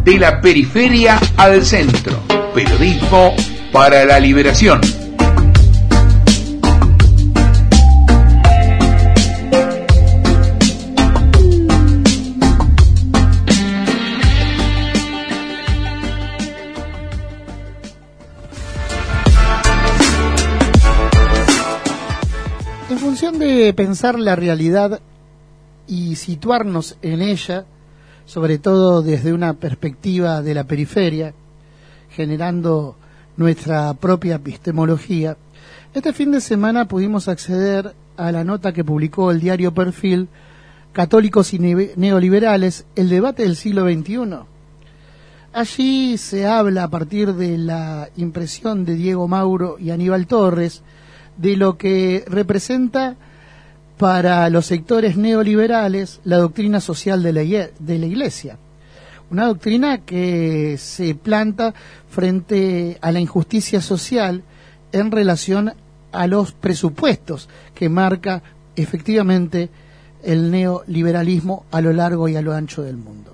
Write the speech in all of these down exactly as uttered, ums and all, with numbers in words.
De la periferia al centro. Periodismo para la liberación. En función de pensar la realidad y situarnos en ella, sobre todo desde una perspectiva de la periferia, generando nuestra propia epistemología, este fin de semana pudimos acceder a la nota que publicó el diario Perfil, Católicos y Neoliberales, el debate del siglo veintiuno. Allí se habla, a partir de la impresión de Diego Mauro y Aníbal Torres, de lo que representa para los sectores neoliberales la doctrina social de la, de la Iglesia. Una doctrina que se planta frente a la injusticia social en relación a los presupuestos que marca efectivamente el neoliberalismo a lo largo y a lo ancho del mundo.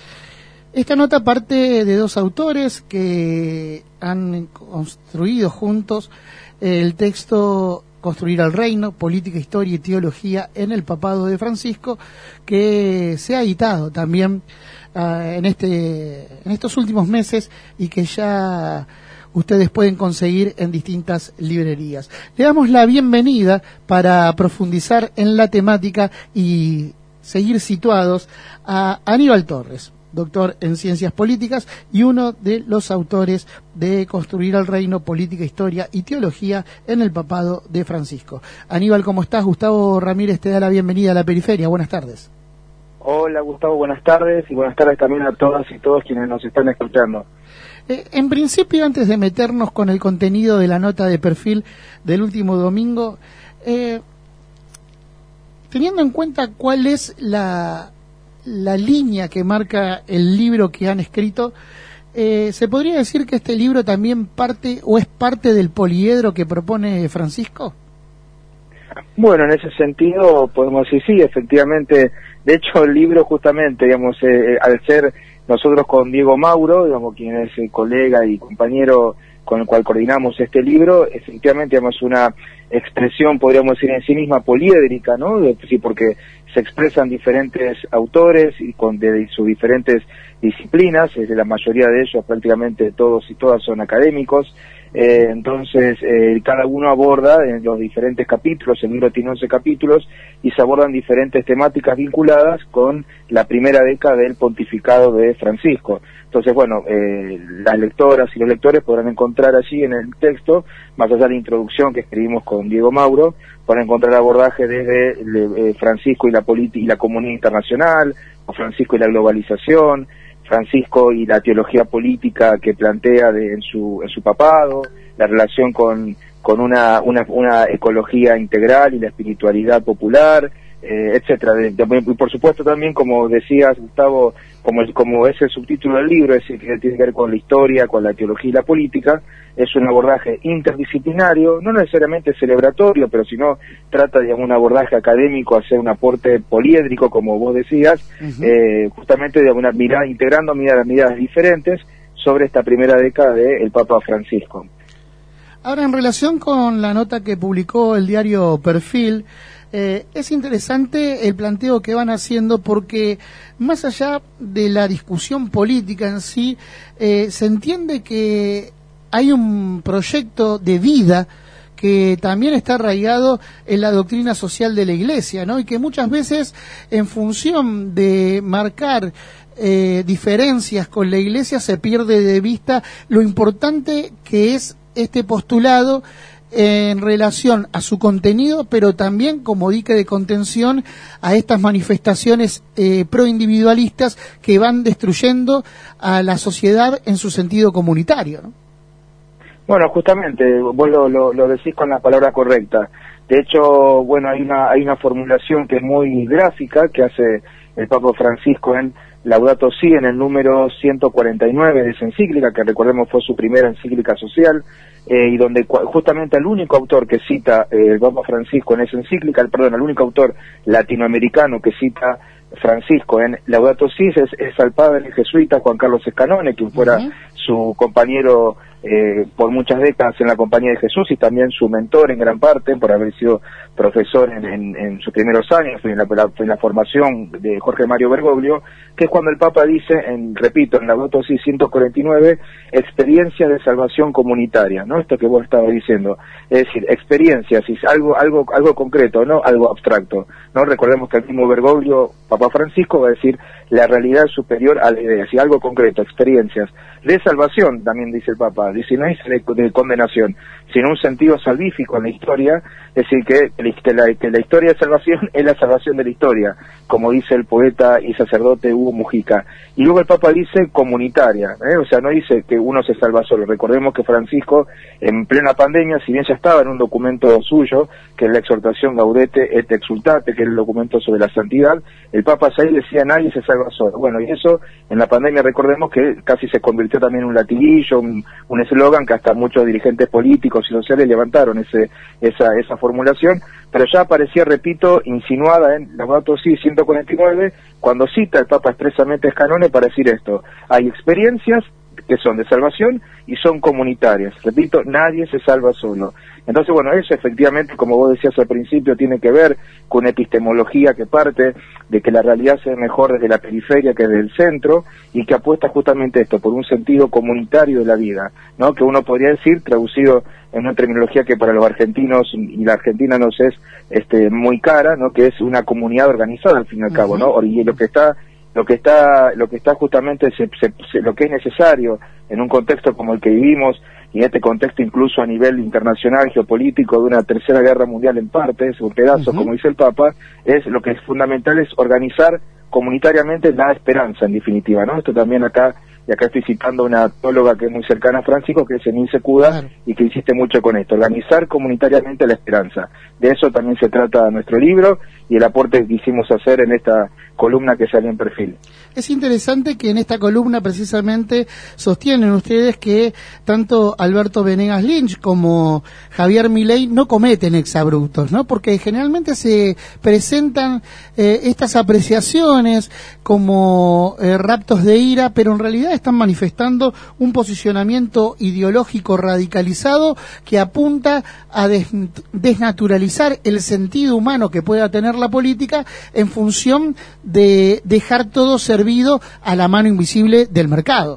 Esta nota parte de dos autores que han construido juntos el texto Construir el Reino, Política, Historia y Teología en el Papado de Francisco, que se ha editado también uh, en este en estos últimos meses y que ya ustedes pueden conseguir en distintas librerías. Le damos la bienvenida para profundizar en la temática y seguir situados a Aníbal Torres, doctor en Ciencias Políticas y uno de los autores de Construir el Reino, Política, Historia y Teología en el Papado de Francisco. Aníbal, ¿cómo estás? Gustavo Ramírez te da la bienvenida a la periferia. Buenas tardes. Hola, Gustavo, buenas tardes, y buenas tardes también a todas y todos quienes nos están escuchando. Eh, en principio, antes de meternos con el contenido de la nota de Perfil del último domingo, eh, teniendo en cuenta cuál es la... la línea que marca el libro que han escrito, eh, ¿se podría decir que este libro también parte o es parte del poliedro que propone Francisco? Bueno, en ese sentido podemos decir sí, efectivamente. De hecho, el libro justamente, digamos, eh, al ser nosotros con Diego Mauro, digamos, quien es el colega y compañero con el cual coordinamos este libro, efectivamente, digamos, una expresión, podríamos decir, en sí misma poliédrica, ¿no? Sí, porque se expresan diferentes autores y con de sus diferentes disciplinas, es de la mayoría de ellos, prácticamente todos y todas son académicos, eh, entonces eh, cada uno aborda en los diferentes capítulos, el libro tiene once capítulos, y se abordan diferentes temáticas vinculadas con la primera década del pontificado de Francisco. Entonces, bueno, eh, las lectoras y los lectores podrán encontrar allí en el texto, más allá de la introducción que escribimos con Diego Mauro, podrán encontrar abordaje desde eh, Francisco y la política y la comunidad internacional, o Francisco y la globalización, Francisco y la teología política que plantea de, en su en su papado, la relación con con una una, una ecología integral y la espiritualidad popular, eh, etcétera. De, de, y por supuesto también, como decías, Gustavo, como el, como es el subtítulo del libro, es decir, que tiene que ver con la historia, con la teología y la política, es un abordaje interdisciplinario, no necesariamente celebratorio, pero sino trata de un abordaje académico, hacer un aporte poliédrico, como vos decías, uh-huh. eh, justamente de una mirada, integrando miradas, miradas diferentes sobre esta primera década del Papa Francisco. Ahora, en relación con la nota que publicó el diario Perfil, eh, es interesante el planteo que van haciendo, porque más allá de la discusión política en sí, eh, se entiende que hay un proyecto de vida que también está arraigado en la doctrina social de la Iglesia, ¿no? Y que muchas veces, en función de marcar eh, diferencias con la Iglesia, se pierde de vista lo importante que es este postulado en relación a su contenido, pero también como dique de contención a estas manifestaciones eh, proindividualistas que van destruyendo a la sociedad en su sentido comunitario, ¿no? Bueno, justamente, vos lo, lo, lo decís con la palabra correcta. De hecho, bueno, hay una hay una formulación que es muy gráfica que hace el Papa Francisco en Laudato Si, en el número ciento cuarenta y nueve de esa encíclica, que recordemos fue su primera encíclica social, eh, y donde justamente el único autor que cita eh, el Papa Francisco en esa encíclica, el, perdón, el único autor latinoamericano que cita Francisco en Laudato Si es, es al padre jesuita Juan Carlos Escanone, quien fuera uh-huh. su compañero eh, por muchas décadas en la Compañía de Jesús y también su mentor en gran parte por haber sido profesor en, en, en sus primeros años, en la, la, en la formación de Jorge Mario Bergoglio, que es cuando el Papa dice, en, repito, en Laudato Si ciento cuarenta y nueve, experiencia de salvación comunitaria, ¿no? Esto que vos estabas diciendo, es decir, experiencias, algo, algo, algo concreto, no algo abstracto, ¿no? Recordemos que el mismo Bergoglio, Papa Francisco, va a decir la realidad superior a la idea, si algo concreto, experiencias de salvación, también dice el Papa, dice, no es de, de condenación, sino un sentido salvífico en la historia, es decir, que, que, la, que la historia de salvación es la salvación de la historia, como dice el poeta y sacerdote Hugo Mujica. Y luego el Papa dice comunitaria, ¿eh? O sea, no dice que uno se salva solo. Recordemos que Francisco, en plena pandemia, si bien ya estaba en un documento suyo, que es la exhortación Gaudete et Exultate, que es el documento sobre la santidad, el Papa ahí decía, nadie se salva solo. Bueno, y eso, en la pandemia, recordemos que casi se convirtió también en un latiguillo, un eslogan que hasta muchos dirigentes políticos y sociales levantaron ese, esa, esa formulación, pero ya aparecía, repito, insinuada en Laudato Si ciento cuarenta y nueve, cuando cita el Papa expresamente Escanone para decir esto: hay experiencias que son de salvación y son comunitarias. Repito, nadie se salva solo. Entonces, bueno, eso efectivamente, como vos decías al principio, tiene que ver con una epistemología que parte de que la realidad se ve mejor desde la periferia que desde el centro, y que apuesta justamente esto, por un sentido comunitario de la vida, ¿no? Que uno podría decir, traducido en una terminología que para los argentinos y la Argentina nos es este, muy cara, ¿no? Que es una comunidad organizada, al fin y al cabo, ¿no? Y lo que está lo que está lo que está justamente se, se, se, lo que es necesario en un contexto como el que vivimos, y en este contexto incluso a nivel internacional, geopolítico, de una tercera guerra mundial en parte, es un pedazo, uh-huh. como dice el Papa, es lo que es fundamental es organizar comunitariamente la esperanza, en definitiva, ¿no? Esto también acá, y acá estoy citando a una teóloga que es muy cercana a Francisco, que es Eunice Cuda, claro. y que insiste mucho con esto, organizar comunitariamente la esperanza. De eso también se trata nuestro libro y el aporte que quisimos hacer en esta columna que salió en Perfil. Es interesante que en esta columna precisamente sostienen ustedes que tanto Alberto Venegas Lynch como Javier Milei no cometen exabruptos, ¿no? Porque generalmente se presentan eh, estas apreciaciones como eh, raptos de ira, pero en realidad están manifestando un posicionamiento ideológico radicalizado que apunta a des- desnaturalizar el sentido humano que pueda tener la política en función de dejar todo servido a la mano invisible del mercado.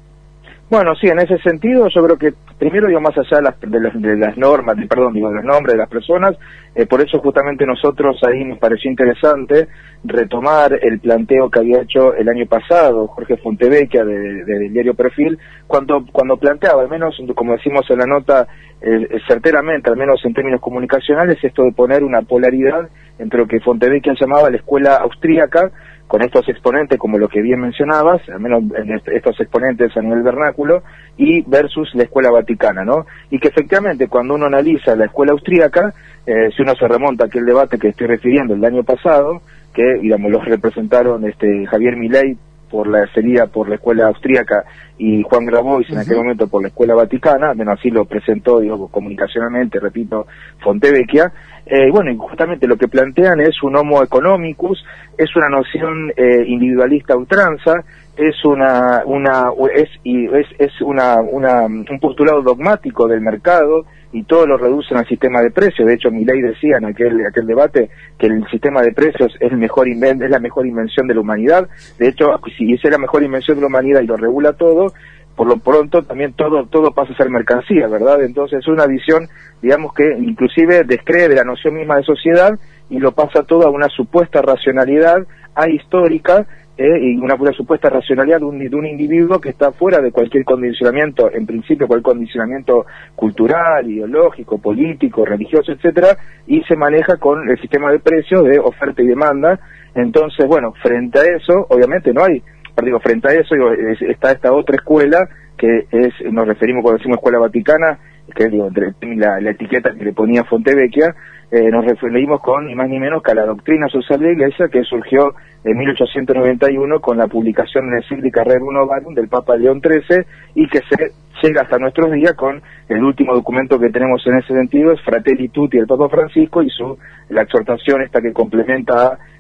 Bueno, sí, en ese sentido yo creo que primero, digo, más allá de las, de las, de las normas, de, perdón, digo, de los nombres de las personas, eh, por eso justamente nosotros ahí nos pareció interesante retomar el planteo que había hecho el año pasado Jorge Fontevecchia de, de, de, del diario Perfil, cuando cuando planteaba, al menos como decimos en la nota, eh, certeramente, al menos en términos comunicacionales, esto de poner una polaridad entre lo que Fontevecchia llamaba la escuela austríaca, con estos exponentes como lo que bien mencionabas, al menos en estos exponentes a nivel vernáculo, y versus la escuela vaticana, ¿no? Y que efectivamente cuando uno analiza la escuela austríaca, eh, si uno se remonta a aquel debate que estoy refiriendo el año pasado, que digamos los representaron este Javier Milei por la sería por la escuela austríaca y Juan Grabois en uh-huh. aquel momento por la escuela vaticana, bueno, así lo presentó, digo, comunicacionalmente, repito, Fontevecchia. Eh, bueno, y justamente lo que plantean es un homo economicus, es una noción eh, individualista a ultranza, es una una es y es es una una un postulado dogmático del mercado, y todo lo reducen al sistema de precios. De hecho, Milei decía en aquel aquel debate que el sistema de precios es el mejor invent, es la mejor invención de la humanidad. De hecho, si es la mejor invención de la humanidad y lo regula todo, por lo pronto también todo todo pasa a ser mercancía, ¿verdad? Entonces es una visión, digamos, que inclusive descree de la noción misma de sociedad y lo pasa todo a una supuesta racionalidad ahistórica, eh, y una, una supuesta racionalidad de un, de un individuo que está fuera de cualquier condicionamiento, en principio cualquier condicionamiento cultural, ideológico, político, religioso, etcétera, y se maneja con el sistema de precios de oferta y demanda. Entonces, bueno, frente a eso, obviamente no hay, digo, frente a eso digo, es, está esta otra escuela que es, nos referimos cuando decimos escuela vaticana, que digo, entre la, la etiqueta que le ponía Fontevecchia, eh, nos referimos con ni más ni menos que a la doctrina social de la Iglesia, que surgió en mil ochocientos noventa y uno con la publicación de la encíclica Rerum Novarum del Papa León trece, y que se llega hasta nuestros días con el último documento que tenemos en ese sentido, es Fratelli Tutti del Papa Francisco, y su la exhortación esta que complementa a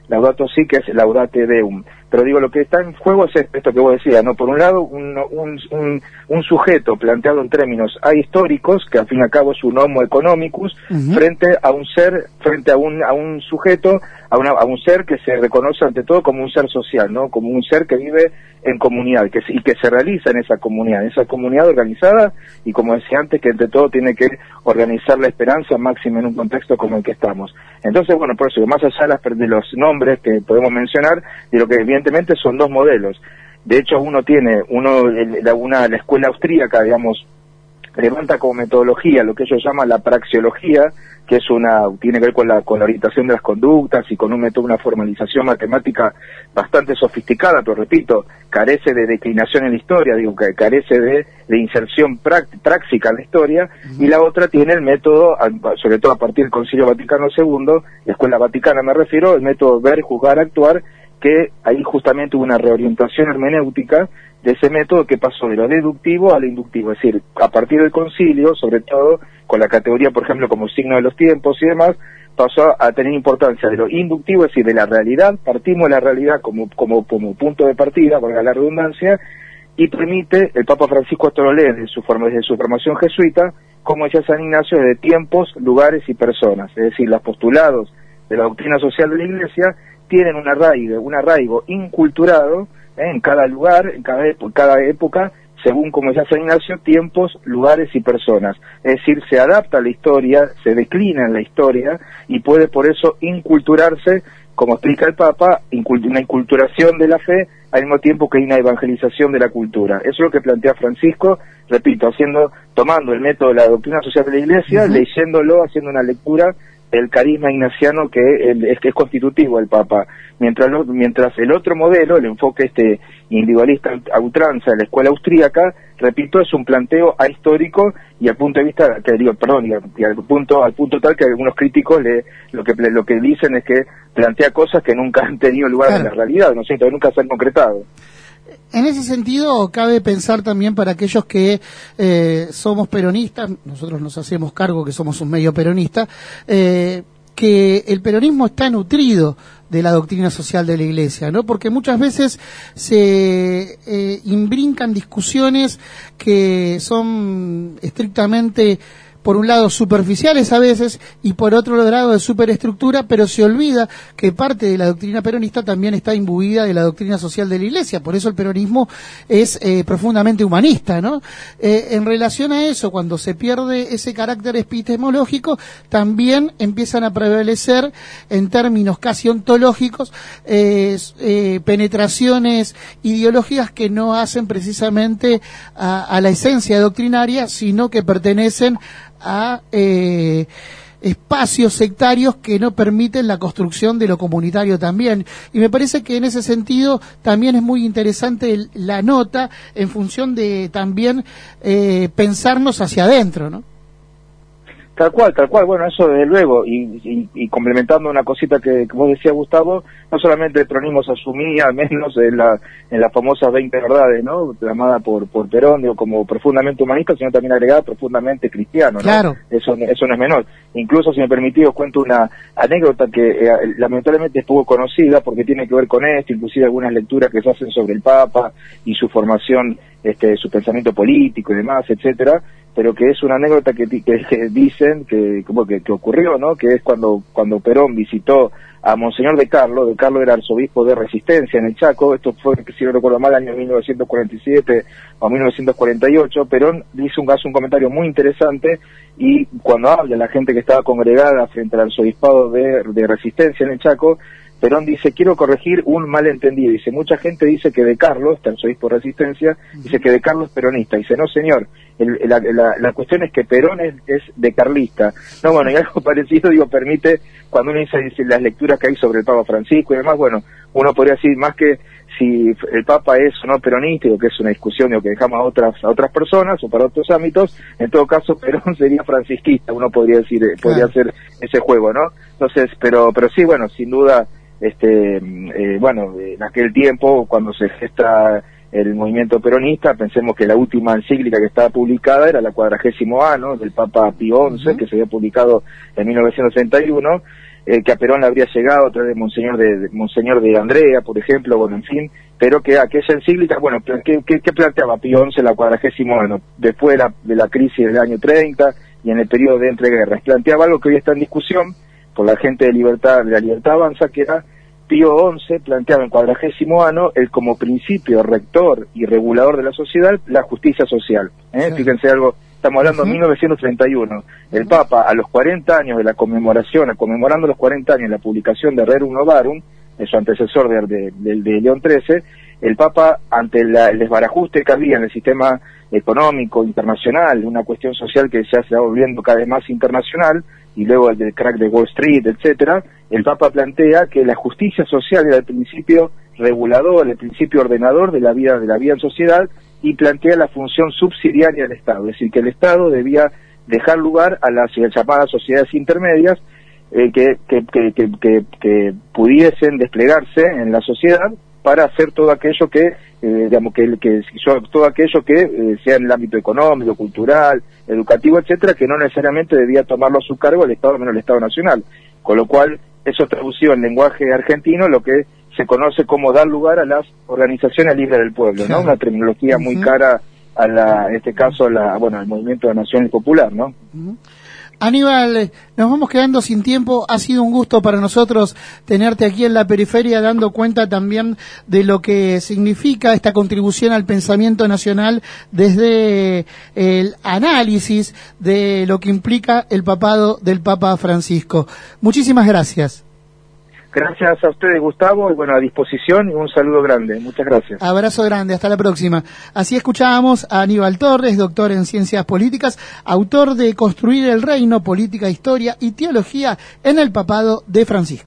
Laudato Si, que es Laudate Deum. Pero digo, lo que está en juego es esto que vos decías, ¿no? Por un lado, un, un, un, un sujeto planteado en términos ahistóricos, que al fin y al cabo es un homo economicus, uh-huh. frente a un ser, frente a un, a un sujeto, a, una, a un ser que se reconoce ante todo como un ser social, ¿no? Como un ser que vive en comunidad, que, y que se realiza en esa comunidad, en esa comunidad organizada, y como decía antes, que entre todo tiene que organizar la esperanza máxima en un contexto como el que estamos. Entonces, bueno, por eso, más allá de, las, de los nombres que podemos mencionar, de lo que evidentemente son dos modelos. De hecho, uno tiene, uno la, una, la escuela austríaca, digamos, levanta como metodología lo que ellos llaman la praxeología, que es una, tiene que ver con la, con la orientación de las conductas y con un método, una formalización matemática bastante sofisticada, pero repito, carece de declinación en la historia, digo, que carece de, de inserción práctica en la historia, uh-huh. y la otra tiene el método, sobre todo a partir del Concilio Vaticano segundo, la Escuela Vaticana me refiero, el método ver, juzgar, actuar, que ahí justamente hubo una reorientación hermenéutica de ese método que pasó de lo deductivo a lo inductivo, es decir, a partir del concilio, sobre todo con la categoría, por ejemplo, como signo de los tiempos y demás, pasó a tener importancia de lo inductivo, es decir, de la realidad, partimos de la realidad como, como, como punto de partida, valga la redundancia, y permite, el Papa Francisco esto lo lee desde su, forma, desde su formación jesuita, como decía San Ignacio, de tiempos, lugares y personas, es decir, los postulados de la doctrina social de la Iglesia tienen un arraigo, un arraigo inculturado, ¿eh? en cada lugar, en cada, cada época, según como decía San Ignacio, tiempos, lugares y personas. Es decir, se adapta a la historia, se declina en la historia y puede por eso inculturarse, como explica el Papa, una inculturación de la fe al mismo tiempo que hay una evangelización de la cultura. Eso es lo que plantea Francisco, repito, haciendo, tomando el método de la doctrina social de la Iglesia, uh-huh. leyéndolo, haciendo una lectura el carisma ignaciano que es, que es constitutivo del Papa, mientras, lo, mientras el otro modelo, el enfoque este individualista a ultranza de la escuela austríaca, repito, es un planteo ahistórico y al punto de vista, que digo, perdón, y, al, y al punto al punto tal que algunos críticos le, lo que lo que dicen es que plantea cosas que nunca han tenido lugar claro. en la realidad, no sé, que nunca se han concretado. En ese sentido, cabe pensar también para aquellos que eh, somos peronistas, nosotros nos hacemos cargo que somos un medio peronista, eh, que el peronismo está nutrido de la doctrina social de la Iglesia, ¿no? Porque muchas veces se eh, imbrincan discusiones que son estrictamente, por un lado, superficiales a veces, y por otro lado, de superestructura, pero se olvida que parte de la doctrina peronista también está imbuida de la doctrina social de la Iglesia. Por eso el peronismo es eh, profundamente humanista, ¿no? Eh, en relación a eso, cuando se pierde ese carácter epistemológico, también empiezan a prevalecer, en términos casi ontológicos, eh, eh, penetraciones ideológicas que no hacen precisamente a, a la esencia doctrinaria, sino que pertenecen a eh, espacios sectarios que no permiten la construcción de lo comunitario también. Y me parece que en ese sentido también es muy interesante el, la nota en función de también eh, pensarnos hacia adentro, ¿no? Tal cual, tal cual, bueno, eso desde luego, y, y, y complementando una cosita que, que vos decías, Gustavo, no solamente el peronismo se asumía, al menos en la en las famosas veinte verdades, ¿no?, llamada por por Perón, digo, como profundamente humanista, sino también agregada profundamente cristiano, ¿no? Claro. Eso, eso no es menor. Incluso, si me permitís, os cuento una anécdota que eh, lamentablemente es poco conocida, porque tiene que ver con esto, inclusive algunas lecturas que se hacen sobre el Papa y su formación, este, su pensamiento político y demás, etcétera, pero que es una anécdota que, que, que dicen que como que, que ocurrió, ¿no?, que es cuando cuando Perón visitó a Monseñor de Carlo. De Carlo era arzobispo de Resistencia en el Chaco, esto fue, si no recuerdo mal, año mil novecientos cuarenta y siete o mil novecientos cuarenta y ocho. Perón hizo un, hace un comentario muy interesante, y cuando habla la gente que estaba congregada frente al arzobispado de, de Resistencia en el Chaco, Perón dice: quiero corregir un malentendido. Dice, mucha gente dice que De Carlo, este arzobispo de Resistencia, dice que De Carlo es peronista. Dice, no señor, el, la, la, la cuestión es que Perón es, es de carlista. No, bueno, y algo parecido, digo, permite, cuando uno dice, dice las lecturas que hay sobre el Papa Francisco y demás, bueno, uno podría decir, más que si el Papa es o no peronista, digo, que es una discusión, digo, que dejamos a otras a otras personas o para otros ámbitos, en todo caso Perón sería francisquista, uno podría decir, eh, podría hacer ese juego, ¿no? Entonces, pero pero sí, bueno, sin duda, este eh, bueno, en aquel tiempo, cuando se gesta el movimiento peronista, pensemos que la última encíclica que estaba publicada era la cuadragésimo A, ¿no?, del Papa Pío once, uh-huh. que se había publicado en mil novecientos treinta y uno, eh, que a Perón le habría llegado a través de Monseñor de, de Monseñor de Andrea, por ejemplo, bueno, en fin, pero que aquella encíclica, bueno, ¿qué, qué, qué planteaba Pío once, la cuadragésimo, bueno, después de la, de la crisis del año treinta y en el periodo de entreguerras? Planteaba algo que hoy está en discusión por la gente de Libertad, de la Libertad Avanza, que era Pío once planteaba en cuadragésimo ano el como principio rector y regulador de la sociedad la justicia social. ¿eh? Sí. Fíjense algo, estamos hablando de uh-huh. mil novecientos treinta y uno. El uh-huh. Papa, a los cuarenta años de la conmemoración, conmemorando los cuarenta años de la publicación de Rerum Novarum, de su antecesor de, de, de, de León trece, el Papa, ante la, el desbarajuste que había en el sistema económico internacional, una cuestión social que ya se va volviendo cada vez más internacional, y luego el del crack de Wall Street, etcétera, el Papa plantea que la justicia social era el principio regulador, el principio ordenador de la vida de la vida en sociedad, y plantea la función subsidiaria del Estado, es decir, que el Estado debía dejar lugar a las llamadas sociedades intermedias eh, que, que, que, que, que, que pudiesen desplegarse en la sociedad para hacer todo aquello que, eh, digamos, que, que todo aquello que eh, sea en el ámbito económico, cultural, educativo, etcétera, que no necesariamente debía tomarlo a su cargo el Estado, menos el Estado Nacional. Con lo cual, eso tradució en lenguaje argentino lo que se conoce como dar lugar a las organizaciones libres del pueblo, ¿no? Una terminología muy cara a la, en este caso, a la, bueno, al movimiento de Nacional Popular, ¿no? Uh-huh. Aníbal, nos vamos quedando sin tiempo. Ha sido un gusto para nosotros tenerte aquí en la periferia, dando cuenta también de lo que significa esta contribución al pensamiento nacional desde el análisis de lo que implica el papado del Papa Francisco. Muchísimas gracias. Gracias a ustedes, Gustavo, y bueno, a disposición, y un saludo grande. Muchas gracias. Abrazo grande, hasta la próxima. Así escuchábamos a Aníbal Torres, doctor en Ciencias Políticas, autor de Construir el Reino, Política, Historia y Teología en el Papado de Francisco.